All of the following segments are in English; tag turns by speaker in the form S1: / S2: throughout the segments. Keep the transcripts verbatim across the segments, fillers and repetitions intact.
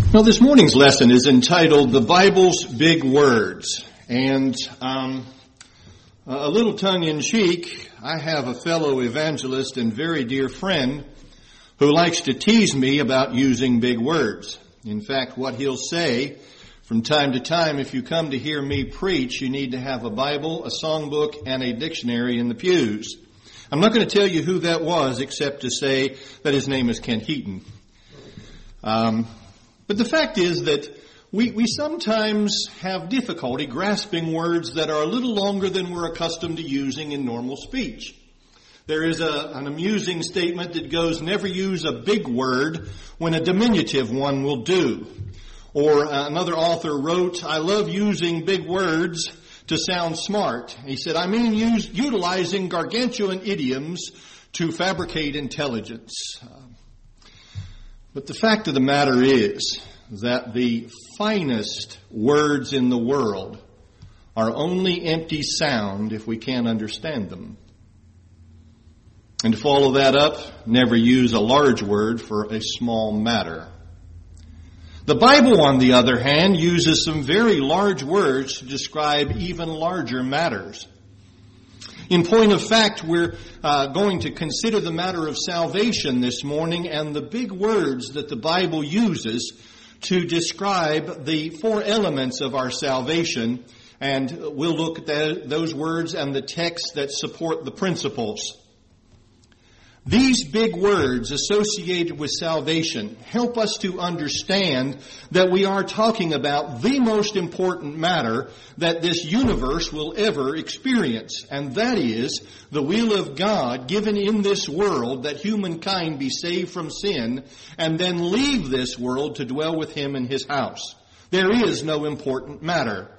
S1: Well, this morning's lesson is entitled The Bible's Big Words. And um, a little tongue-in-cheek, I have a fellow evangelist and very dear friend who likes to tease me about using big words. In fact, what he'll say from time to time, if you come to hear me preach, you need to have a Bible, a songbook, and a dictionary in the pews. I'm not going to tell you who that was, except to say that his name is Ken Heaton. Um... But the fact is that we, we sometimes have difficulty grasping words that are a little longer than we're accustomed to using in normal speech. There is a, an amusing statement that goes, never use a big word when a diminutive one will do. Or another author wrote, I love using big words to sound smart. He said, I mean use, utilizing gargantuan idioms to fabricate intelligence. But the fact of the matter is that the finest words in the world are only empty sound if we can't understand them. And to follow that up, never use a large word for a small matter. The Bible, on the other hand, uses some very large words to describe even larger matters. In point of fact, we're uh, going to consider the matter of salvation this morning and the big words that the Bible uses to describe the four elements of our salvation. And we'll look at that, those words and the texts that support the principles. These big words associated with salvation help us to understand that we are talking about the most important matter that this universe will ever experience, and that is the will of God given in this world that humankind be saved from sin and then leave this world to dwell with Him in His house. There is no important matter.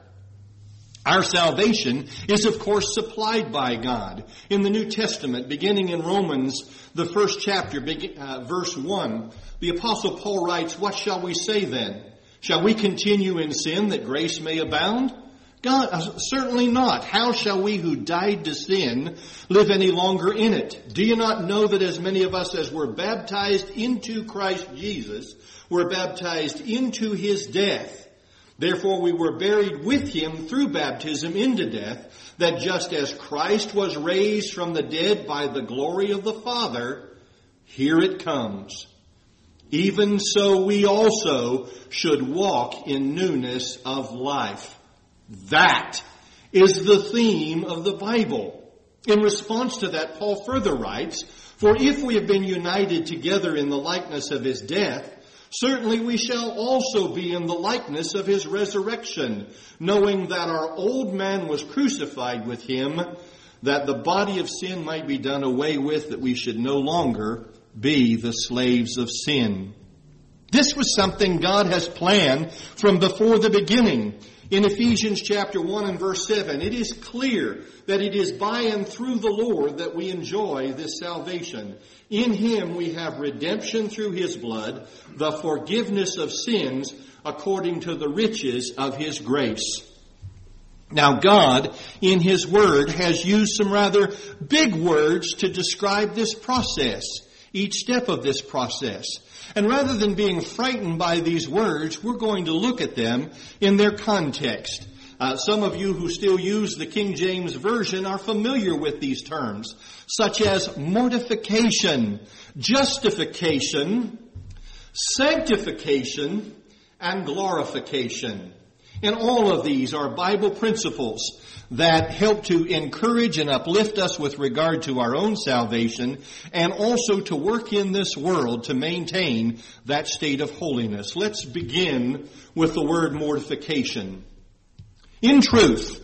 S1: Our salvation is, of course, supplied by God. In the New Testament, beginning in Romans, the first chapter, uh, verse one, the Apostle Paul writes, what shall we say then? Shall we continue in sin that grace may abound? God, uh, certainly not. How shall we who died to sin live any longer in it? Do you not know that as many of us as were baptized into Christ Jesus were baptized into His death? Therefore we were buried with Him through baptism into death, that just as Christ was raised from the dead by the glory of the Father, here it comes. Even so we also should walk in newness of life. That is the theme of the Bible. In response to that, Paul further writes, for if we have been united together in the likeness of His death, certainly we shall also be in the likeness of His resurrection, knowing that our old man was crucified with Him, that the body of sin might be done away with, that we should no longer be the slaves of sin. This was something God has planned from before the beginning. In Ephesians chapter one and verse seven, it is clear that it is by and through the Lord that we enjoy this salvation. In Him we have redemption through His blood, the forgiveness of sins according to the riches of His grace. Now God, in His Word, has used some rather big words to describe this process, each step of this process. And rather than being frightened by these words, we're going to look at them in their context. Uh, some of you who still use the King James Version are familiar with these terms, such as mortification, justification, sanctification, and glorification. And all of these are Bible principles that help to encourage and uplift us with regard to our own salvation and also to work in this world to maintain that state of holiness. Let's begin with the word mortification. In truth,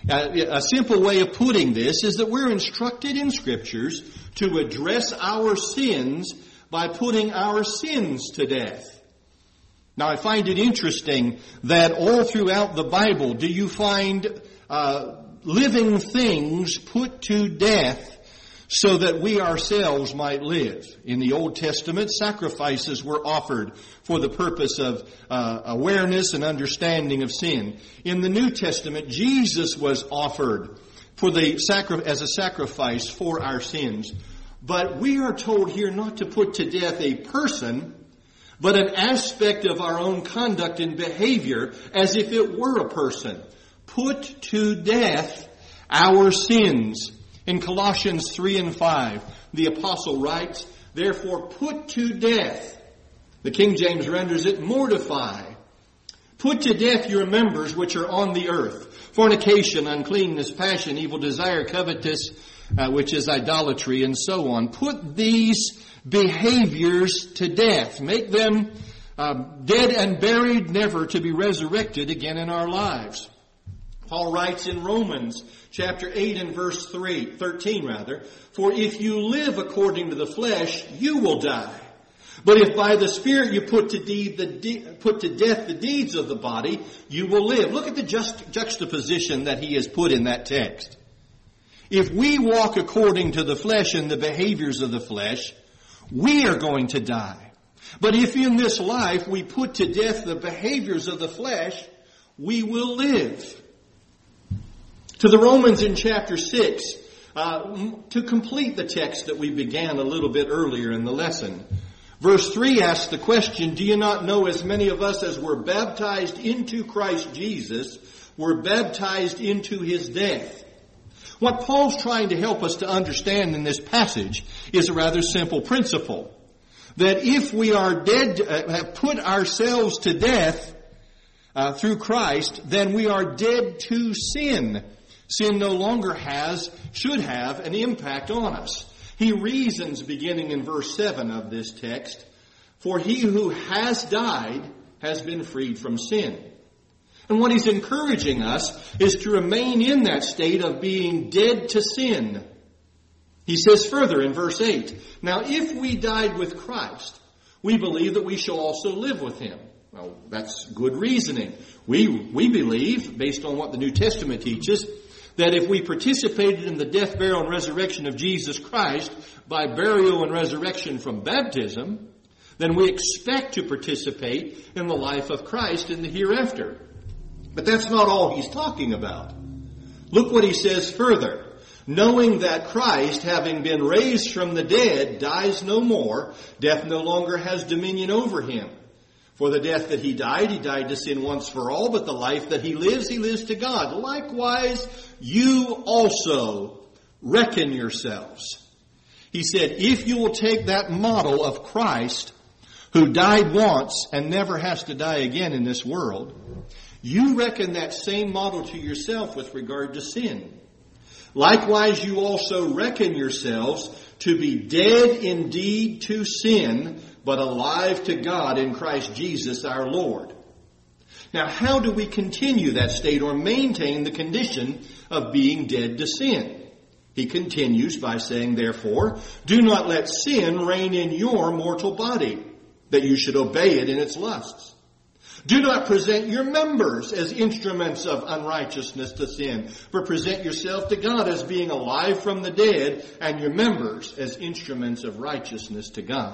S1: a simple way of putting this is that we're instructed in Scriptures to address our sins by putting our sins to death. Now, I find it interesting that all throughout the Bible do you find uh, living things put to death so that we ourselves might live. In the Old Testament, sacrifices were offered for the purpose of uh, awareness and understanding of sin. In the New Testament, Jesus was offered for the sacri- as a sacrifice for our sins. But we are told here not to put to death a person, but an aspect of our own conduct and behavior as if it were a person. Put to death our sins. In Colossians three and five, the apostle writes, therefore put to death. The King James renders it mortify. Put to death your members which are on the earth. Fornication, uncleanness, passion, evil desire, covetous, uh, which is idolatry, and so on. Put these behaviors to death. Make them uh, dead and buried, never to be resurrected again in our lives. Paul writes in Romans chapter eight and verse three, thirteen rather, for if you live according to the flesh, you will die. But if by the Spirit you put to, deed the de- put to death the deeds of the body, you will live. Look at the just, juxtaposition that he has put in that text. If we walk according to the flesh and the behaviors of the flesh, we are going to die. But if in this life we put to death the behaviors of the flesh, we will live. To the Romans in chapter six, uh, to complete the text that we began a little bit earlier in the lesson. Verse three asks the question, do you not know as many of us as were baptized into Christ Jesus were baptized into his death? What Paul's trying to help us to understand in this passage is a rather simple principle. That if we are dead, uh, have put ourselves to death uh, through Christ, then we are dead to sin. Sin no longer has, should have, an impact on us. He reasons, beginning in verse seven of this text, for he who has died has been freed from sin. And what he's encouraging us is to remain in that state of being dead to sin. He says further in verse eight, now if we died with Christ, we believe that we shall also live with him. Well, that's good reasoning. We, we believe, based on what the New Testament teaches, that if we participated in the death, burial, and resurrection of Jesus Christ by burial and resurrection from baptism, then we expect to participate in the life of Christ in the hereafter. But that's not all he's talking about. Look what he says further. Knowing that Christ, having been raised from the dead, dies no more, death no longer has dominion over him. For the death that he died, he died to sin once for all, but the life that he lives, he lives to God. Likewise, you also reckon yourselves. He said, if you will take that model of Christ, who died once and never has to die again in this world, you reckon that same model to yourself with regard to sin. Likewise, you also reckon yourselves to be dead indeed to sin, but alive to God in Christ Jesus our Lord. Now, how do we continue that state or maintain the condition of being dead to sin? He continues by saying, therefore, do not let sin reign in your mortal body, that you should obey it in its lusts. Do not present your members as instruments of unrighteousness to sin, but present yourself to God as being alive from the dead, and your members as instruments of righteousness to God.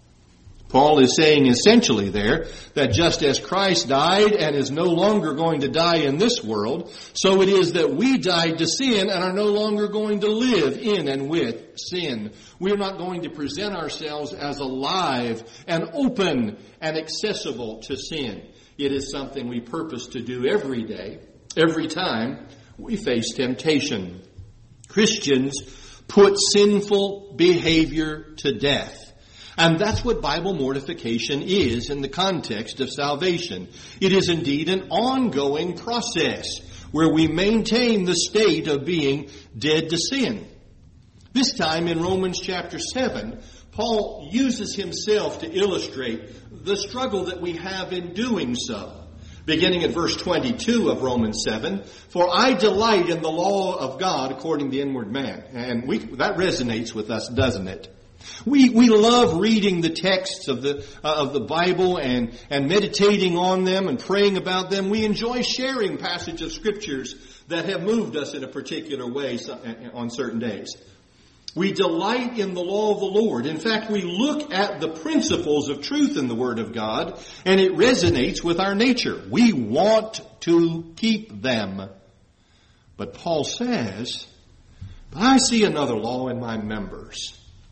S1: Paul is saying essentially there that just as Christ died and is no longer going to die in this world, so it is that we died to sin and are no longer going to live in and with sin. We are not going to present ourselves as alive and open and accessible to sin. It is something we purpose to do every day, every time we face temptation. Christians put sinful behavior to death. And that's what Bible mortification is in the context of salvation. It is indeed an ongoing process where we maintain the state of being dead to sin. This time in Romans chapter seven, Paul uses himself to illustrate the struggle that we have in doing so. Beginning at verse twenty-two of Romans seven, for I delight in the law of God according to the inward man. And we, that resonates with us, doesn't it? We we love reading the texts of the uh, of the Bible and and meditating on them and praying about them. We enjoy sharing passages of scriptures that have moved us in a particular way on certain days. We delight in the law of the Lord. In fact, we look at the principles of truth in the Word of God, and it resonates with our nature. We want to keep them. But Paul says, I see another law in my members,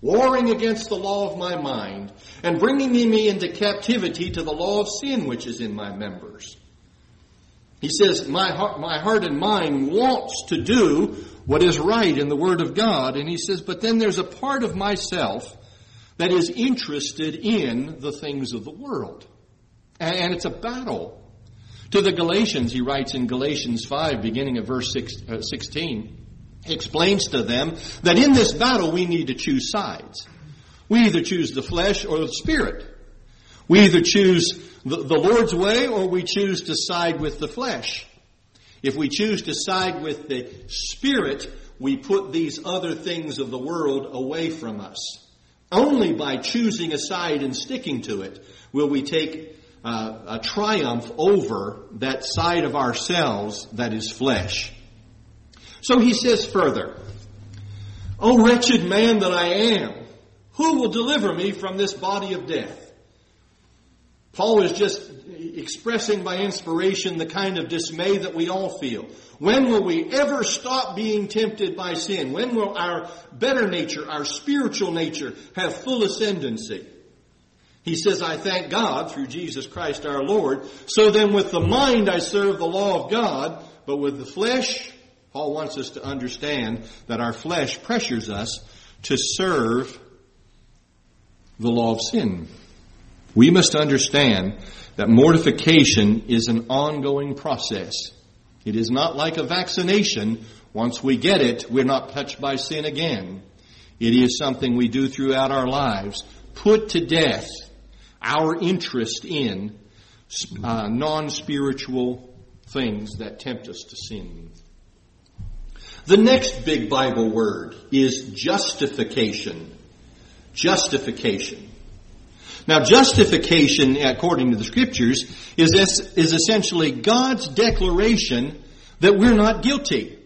S1: warring against the law of my mind, and bringing me into captivity to the law of sin which is in my members. He says, my heart, my heart and mind wants to do what is right in the Word of God. And he says, but then there's a part of myself that is interested in the things of the world. And it's a battle. To the Galatians, he writes in Galatians five, beginning at verse sixteen, he explains to them that in this battle we need to choose sides. We either choose the flesh or the spirit. We either choose the, the Lord's way or we choose to side with the flesh. If we choose to side with the spirit, we put these other things of the world away from us. Only by choosing a side and sticking to it will we take uh, a triumph over that side of ourselves that is flesh. So he says further, "O wretched man that I am, who will deliver me from this body of death?" Paul is just expressing by inspiration the kind of dismay that we all feel. When will we ever stop being tempted by sin? When will our better nature, our spiritual nature, have full ascendancy? He says, I thank God through Jesus Christ our Lord. So then with the mind I serve the law of God, but with the flesh, Paul wants us to understand that our flesh pressures us to serve the law of sin. We must understand that mortification is an ongoing process. It is not like a vaccination. Once we get it, we're not touched by sin again. It is something we do throughout our lives. Put to death our interest in uh, non-spiritual things that tempt us to sin. The next big Bible word is justification. Justification. Now, justification, according to the Scriptures, is is essentially God's declaration that we're not guilty.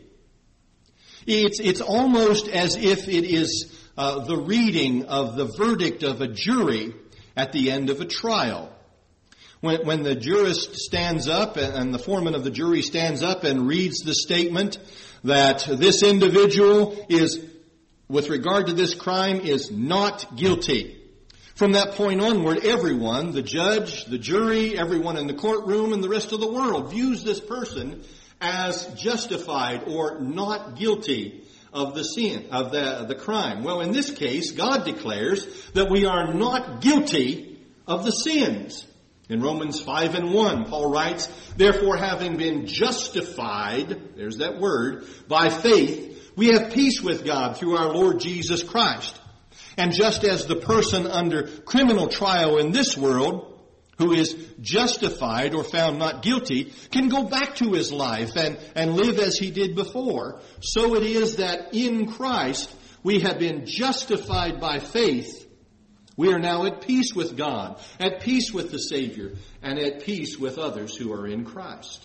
S1: It's, it's almost as if it is uh, the reading of the verdict of a jury at the end of a trial. When, when the jurist stands up and the foreman of the jury stands up and reads the statement that this individual is, with regard to this crime, is not guilty. From that point onward, everyone, the judge, the jury, everyone in the courtroom, and the rest of the world views this person as justified or not guilty of the sin, of the, the crime. Well, in this case, God declares that we are not guilty of the sins. In Romans five and one, Paul writes, "Therefore, having been justified," there's that word, "by faith, we have peace with God through our Lord Jesus Christ." And just as the person under criminal trial in this world, who is justified or found not guilty, can go back to his life and, and live as he did before, so it is that in Christ we have been justified by faith. We are now at peace with God, at peace with the Savior, and at peace with others who are in Christ.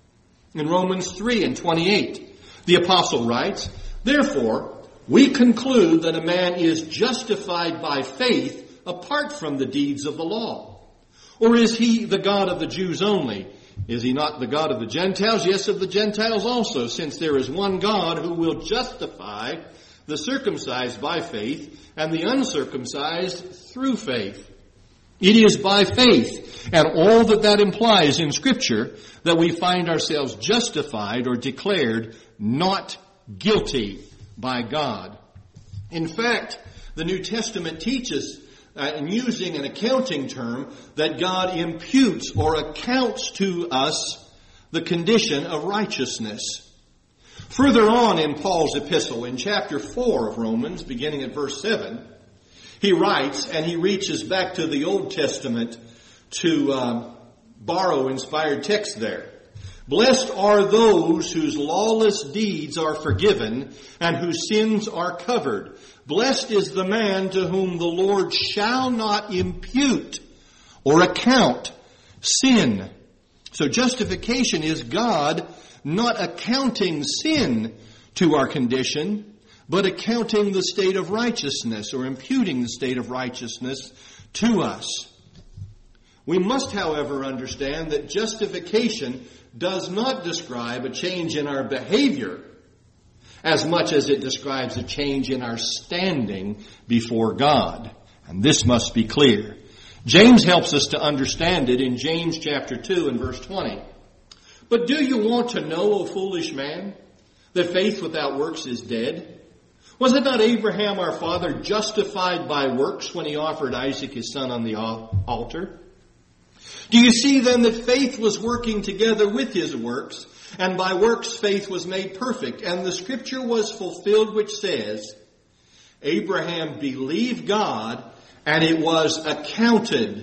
S1: In Romans three and twenty-eight, the apostle writes, "Therefore, we conclude that a man is justified by faith apart from the deeds of the law. Or is he the God of the Jews only? Is he not the God of the Gentiles? Yes, of the Gentiles also, since there is one God who will justify the circumcised by faith and the uncircumcised through faith." It is by faith and all that that implies in Scripture that we find ourselves justified or declared not guilty by God. In fact, the New Testament teaches, uh, in using an accounting term, that God imputes or accounts to us the condition of righteousness. Further on in Paul's epistle, in chapter four of Romans, beginning at verse seven, he writes, and he reaches back to the Old Testament to uh, borrow inspired text there. "Blessed are those whose lawless deeds are forgiven and whose sins are covered. Blessed is the man to whom the Lord shall not impute or account sin." So justification is God not accounting sin to our condition, but accounting the state of righteousness or imputing the state of righteousness to us. We must, however, understand that justification does not describe a change in our behavior. as much as it describes a change in our standing before God. And this must be clear. James helps us to understand it in James chapter two and verse twenty. But do you want to know, O foolish man, that faith without works is dead? Was it not Abraham our father justified by works when he offered Isaac his son on the altar? Do you see then that faith was working together with his works, and by works faith was made perfect? And the scripture was fulfilled which says, Abraham believed God, and it was accounted,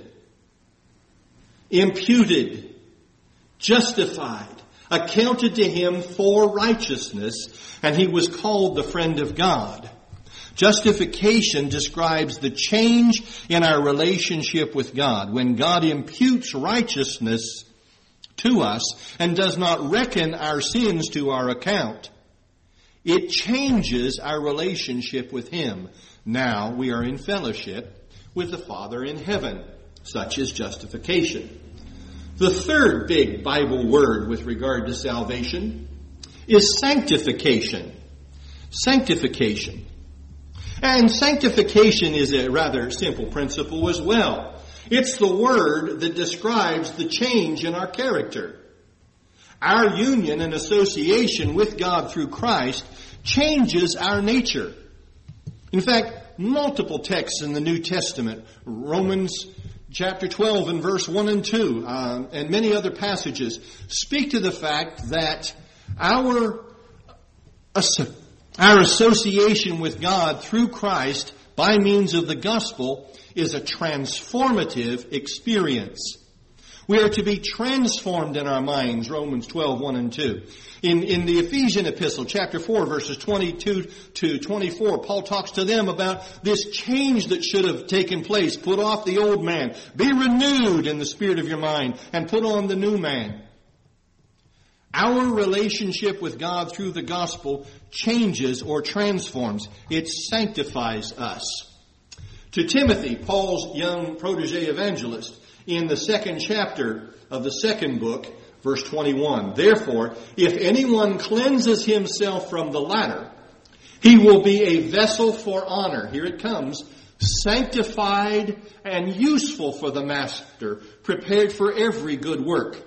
S1: imputed, justified, accounted to him for righteousness, and he was called the friend of God. Justification describes the change in our relationship with God. When God imputes righteousness to us and does not reckon our sins to our account, it changes our relationship with Him. Now we are in fellowship with the Father in heaven. Such is justification. The third big Bible word with regard to salvation is sanctification. Sanctification. And sanctification is a rather simple principle as well. It's the word that describes the change in our character. Our union and association with God through Christ changes our nature. In fact, multiple texts in the New Testament, Romans chapter twelve and verse one and two, uh, and many other passages, speak to the fact that our Our association with God through Christ by means of the gospel is a transformative experience. We are to be transformed in our minds, Romans twelve, one and two. In, in the Ephesian epistle, chapter four, verses twenty-two to twenty-four, Paul talks to them about this change that should have taken place. Put off the old man, be renewed in the spirit of your mind, and put on the new man. Our relationship with God through the gospel changes or transforms. It sanctifies us. To Timothy, Paul's young protege evangelist, in the second chapter of the second book, verse twenty-one, therefore, if anyone cleanses himself from the latter, he will be a vessel for honor. Here it comes. Sanctified and useful for the master, prepared for every good work.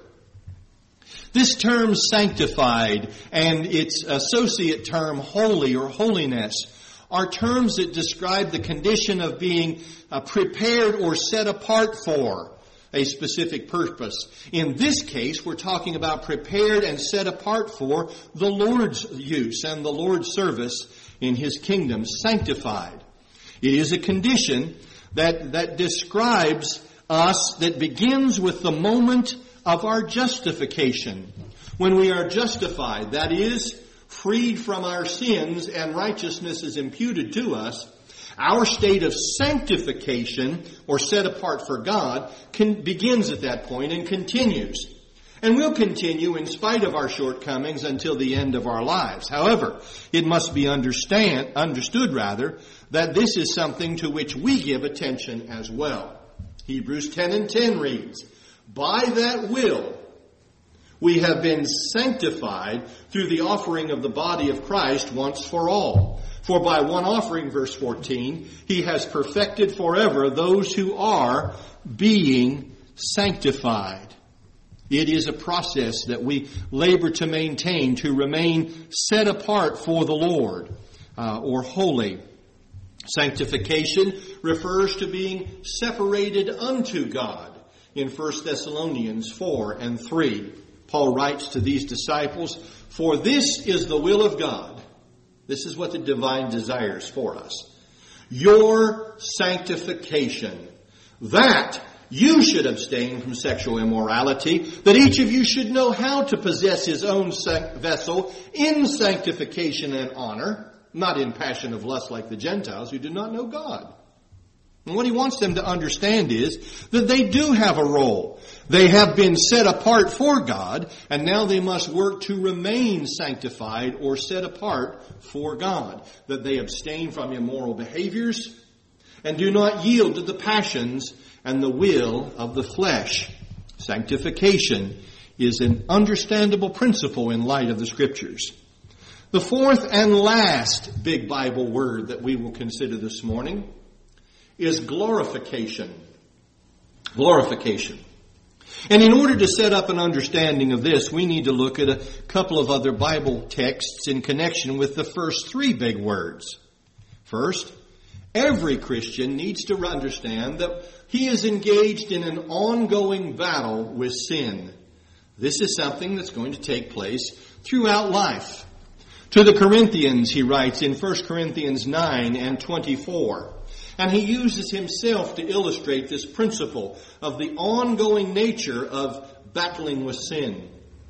S1: This term sanctified and its associate term holy or holiness are terms that describe the condition of being uh, prepared or set apart for a specific purpose. In this case, we're talking about prepared and set apart for the Lord's use and the Lord's service in His kingdom, sanctified. It is a condition that, that describes us, that begins with the moment of our justification. When we are justified, that is, freed from our sins and righteousness is imputed to us, our state of sanctification, or set apart for God, can, begins at that point and continues. And will continue in spite of our shortcomings until the end of our lives. However, it must be understand, understood rather, that this is something to which we give attention as well. Hebrews ten and ten reads, by that will, we have been sanctified through the offering of the body of Christ once for all. For by one offering, verse fourteen, He has perfected forever those who are being sanctified. It is a process that we labor to maintain, to remain set apart for the Lord, uh, or holy. Sanctification refers to being separated unto God. In First Thessalonians four and three, Paul writes to these disciples, for this is the will of God. This is what the divine desires for us. Your sanctification. That you should abstain from sexual immorality. That each of you should know how to possess his own vessel in sanctification and honor. Not in passion of lust like the Gentiles who do not know God. And what he wants them to understand is that they do have a role. They have been set apart for God, and now they must work to remain sanctified or set apart for God. That they abstain from immoral behaviors and do not yield to the passions and the will of the flesh. Sanctification is an understandable principle in light of the Scriptures. The fourth and last big Bible word that we will consider this morning is glorification. Glorification. And in order to set up an understanding of this, we need to look at a couple of other Bible texts in connection with the first three big words. First, every Christian needs to understand that he is engaged in an ongoing battle with sin. This is something that's going to take place throughout life. To the Corinthians, he writes in First Corinthians nine and twenty-four, and he uses himself to illustrate this principle of the ongoing nature of battling with sin.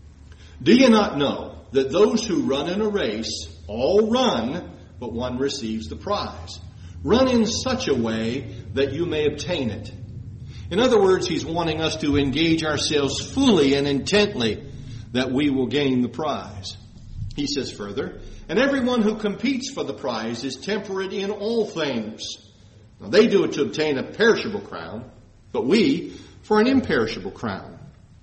S1: Do you not know that those who run in a race all run, but one receives the prize? Run in such a way that you may obtain it. In other words, he's wanting us to engage ourselves fully and intently that we will gain the prize. He says further, and everyone who competes for the prize is temperate in all things. Now they do it to obtain a perishable crown, but we for an imperishable crown.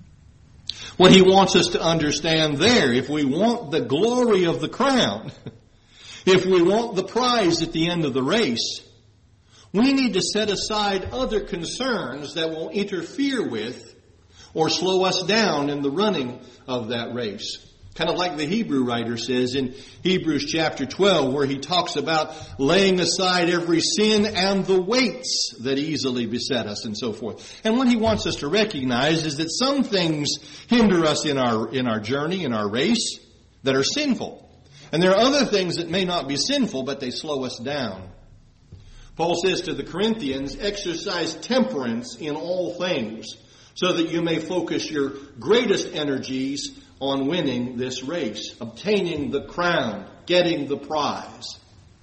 S1: What he wants us to understand there, if we want the glory of the crown, if we want the prize at the end of the race, we need to set aside other concerns that will interfere with or slow us down in the running of that race. Kind of like the Hebrew writer says in Hebrews chapter twelve, where he talks about laying aside every sin and the weights that easily beset us and so forth. And what he wants us to recognize is that some things hinder us in our, in our journey, in our race, that are sinful. And there are other things that may not be sinful, but they slow us down. Paul says to the Corinthians, exercise temperance in all things, so that you may focus your greatest energies on winning this race, obtaining the crown, getting the prize.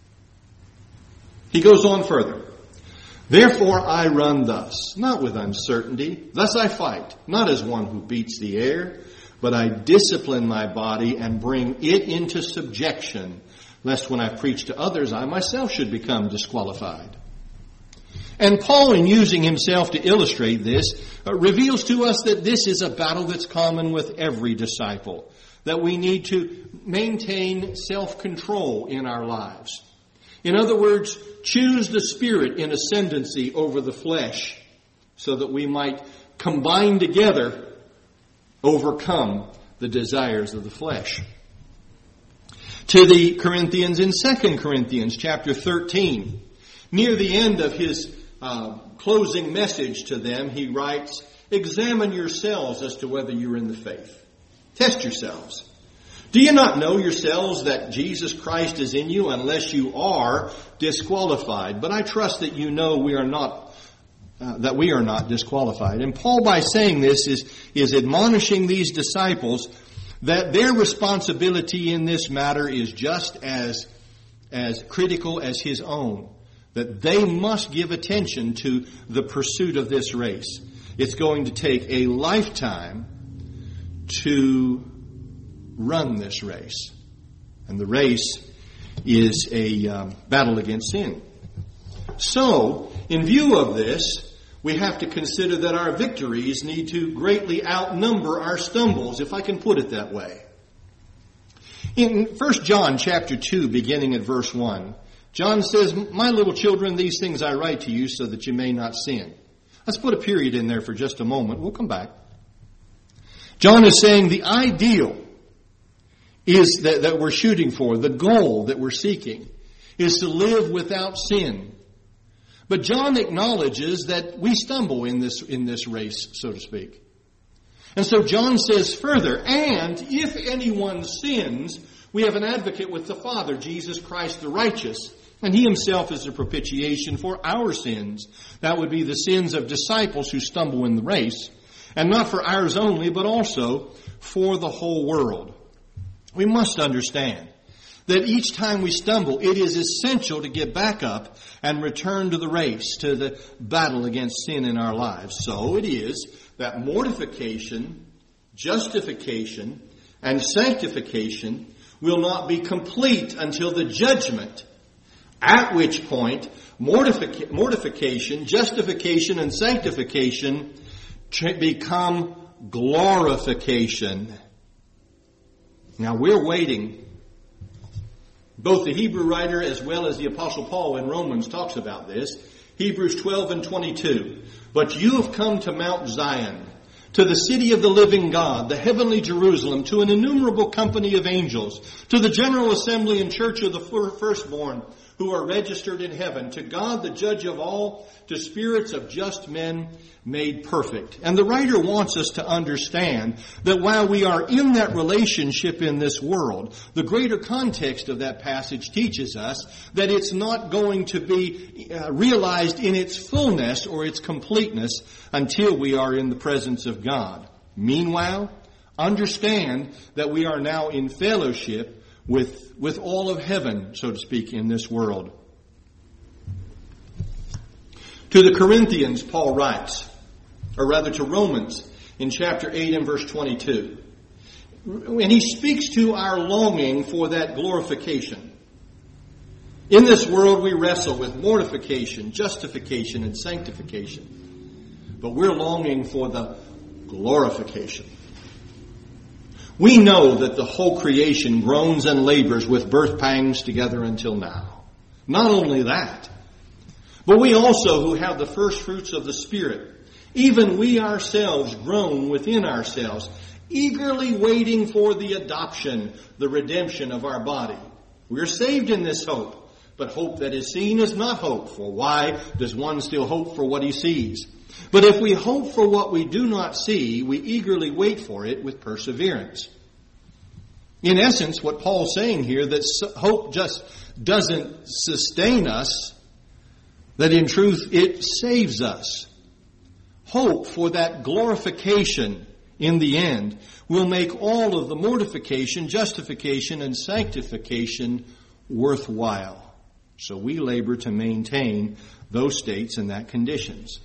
S1: He goes on further. Therefore I run thus, not with uncertainty. Thus I fight, not as one who beats the air, but I discipline my body and bring it into subjection, lest when I preach to others, I myself should become disqualified. And Paul, in using himself to illustrate this, uh, reveals to us that this is a battle that's common with every disciple, that we need to maintain self-control in our lives. In other words, choose the Spirit in ascendancy over the flesh, so that we might combine together, overcome the desires of the flesh. To the Corinthians in Second Corinthians chapter thirteen, near the end of his uh, closing message to them, he writes, examine yourselves as to whether you're in the faith. Test yourselves. Do you not know yourselves that Jesus Christ is in you, unless you are disqualified? But I trust that you know we are not, uh, that we are not disqualified. And Paul, by saying this, is, is admonishing these disciples that their responsibility in this matter is just as, as critical as his own. That they must give attention to the pursuit of this race. It's going to take a lifetime to run this race. And the race is a um, battle against sin. So, in view of this, we have to consider that our victories need to greatly outnumber our stumbles, if I can put it that way. In First John chapter two, beginning at verse one, John says, my little children, these things I write to you so that you may not sin. Let's put a period in there for just a moment. We'll come back. John is saying the ideal is that, that we're shooting for, the goal that we're seeking, is to live without sin. But John acknowledges that we stumble in this, in this race, so to speak. And so John says further, and if anyone sins, we have an advocate with the Father, Jesus Christ the righteous. And he himself is a propitiation for our sins. That would be the sins of disciples who stumble in the race. And not for ours only, but also for the whole world. We must understand that each time we stumble, it is essential to get back up and return to the race, to the battle against sin in our lives. So it is that mortification, justification, and sanctification will not be complete until the judgment, at which point mortific- mortification, justification, and sanctification become glorification. Now we're waiting Both the Hebrew writer as well as the Apostle Paul in Romans talks about this. Hebrews twelve and twenty-two. But you have come to Mount Zion, to the city of the living God, the heavenly Jerusalem, to an innumerable company of angels, to the general assembly and church of the firstborn who are registered in heaven, to God the judge of all, to spirits of just men made perfect. And the writer wants us to understand that while we are in that relationship in this world, the greater context of that passage teaches us that it's not going to be uh, realized in its fullness or its completeness until we are in the presence of God. Meanwhile, understand that we are now in fellowship with, with all of heaven, so to speak, in this world. To the Corinthians, Paul writes, or rather to Romans in chapter eight and verse twenty-two. And he speaks to our longing for that glorification. In this world we wrestle with mortification, justification, and sanctification. But we're longing for the glorification. We know that the whole creation groans and labors with birth pangs together until now. Not only that, but we also who have the first fruits of the Spirit, even we ourselves groan within ourselves, eagerly waiting for the adoption, the redemption of our body. We are saved in this hope, but hope that is seen is not hope. For why does one still hope for what he sees? But if we hope for what we do not see, we eagerly wait for it with perseverance. In essence, what Paul's saying here, that hope just doesn't sustain us, that in truth it saves us. Hope for that glorification in the end will make all of the mortification, justification, and sanctification worthwhile. So we labor to maintain those states and that conditions.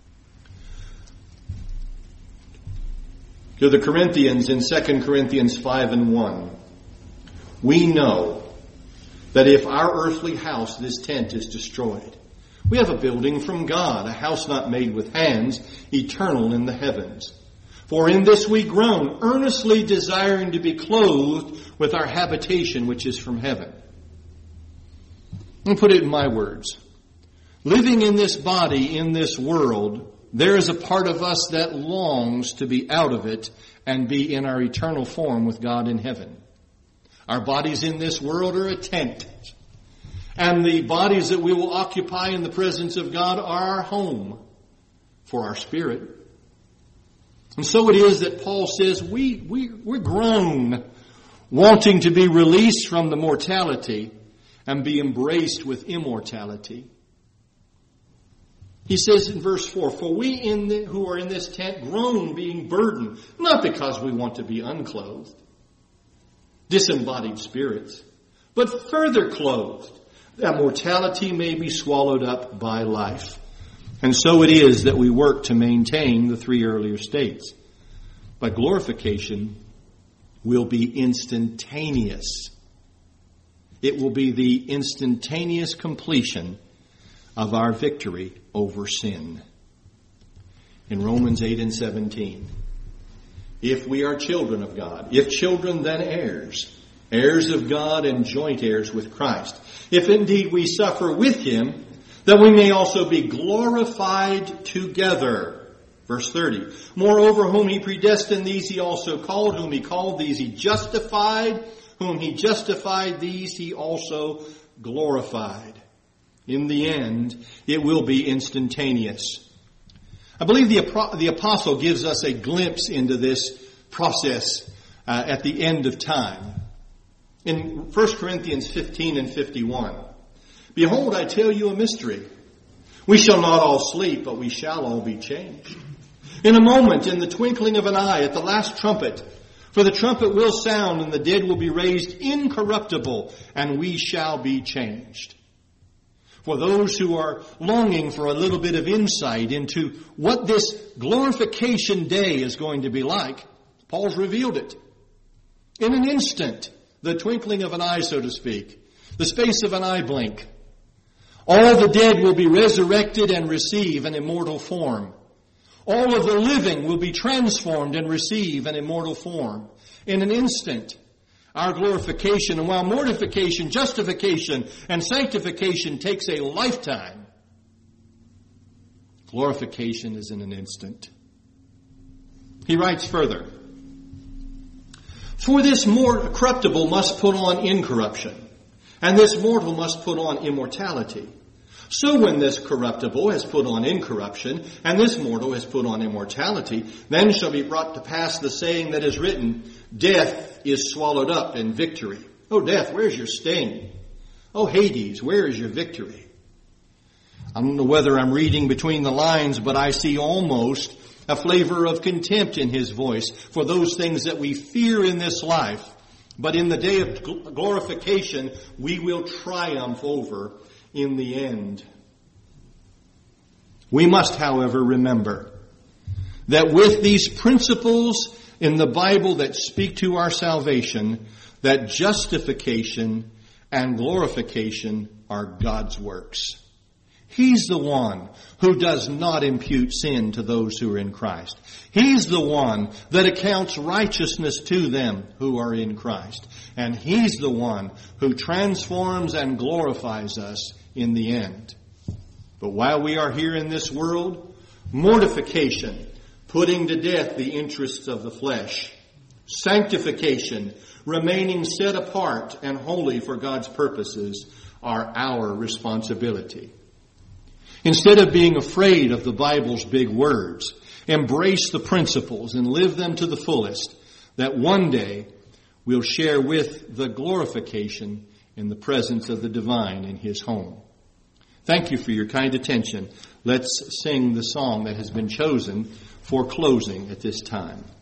S1: To the Corinthians in Second Corinthians five and one, we know that if our earthly house, this tent, is destroyed, we have a building from God, a house not made with hands, eternal in the heavens. For in this we groan, earnestly desiring to be clothed with our habitation which is from heaven. Let me put it in my words. Living in this body, in this world, there is a part of us that longs to be out of it and be in our eternal form with God in heaven. Our bodies in this world are a tent. And the bodies that we will occupy in the presence of God are our home for our spirit. And so it is that Paul says we, we, we're grown, wanting to be released from the mortality and be embraced with immortality. He says in verse four, for we in the, who are in this tent groan being burdened, not because we want to be unclothed, disembodied spirits, but further clothed, that mortality may be swallowed up by life. And so it is that we work to maintain the three earlier states. But glorification will be instantaneous. It will be the instantaneous completion of our victory over sin. In Romans eight and seventeen, if we are children of God, if children then heirs, heirs of God and joint heirs with Christ, if indeed we suffer with him, that we may also be glorified together. Verse thirty, moreover, whom he predestined, these he also called, whom he called, these he justified, whom he justified, these he also glorified. In the end, it will be instantaneous. I believe the, the apostle gives us a glimpse into this process uh, at the end of time. In First Corinthians fifteen and fifty-one, behold, I tell you a mystery. We shall not all sleep, but we shall all be changed. In a moment, in the twinkling of an eye, at the last trumpet. For the trumpet will sound, and the dead will be raised incorruptible, and we shall be changed. For those who are longing for a little bit of insight into what this glorification day is going to be like, Paul's revealed it. In an instant, the twinkling of an eye, so to speak, the space of an eye blink, all the dead will be resurrected and receive an immortal form. All of the living will be transformed and receive an immortal form in an instant. our glorification. And while mortification, justification, and sanctification takes a lifetime, glorification is in an instant. He writes further, "For this more corruptible must put on incorruption, and this mortal must put on immortality. So when this corruptible has put on incorruption, and this mortal has put on immortality, then shall be brought to pass the saying that is written, Death is swallowed up in victory. Oh, death, where's your sting? Oh, Hades, where is your victory?" I don't know whether I'm reading between the lines, but I see almost a flavor of contempt in his voice for those things that we fear in this life. But in the day of glorification, we will triumph over in the end. We must, however, remember that with these principles in the Bible that speak to our salvation, that justification and glorification are God's works. He's the one who does not impute sin to those who are in Christ. He's the one that accounts righteousness to them who are in Christ. And He's the one who transforms and glorifies us in the end. But while we are here in this world, mortification, putting to death the interests of the flesh, sanctification, remaining set apart and holy for God's purposes, are our responsibility. Instead of being afraid of the Bible's big words, embrace the principles and live them to the fullest, that one day we'll share with the glorification in the presence of the divine in His home. Thank you for your kind attention. Let's sing the song that has been chosen for closing at this time.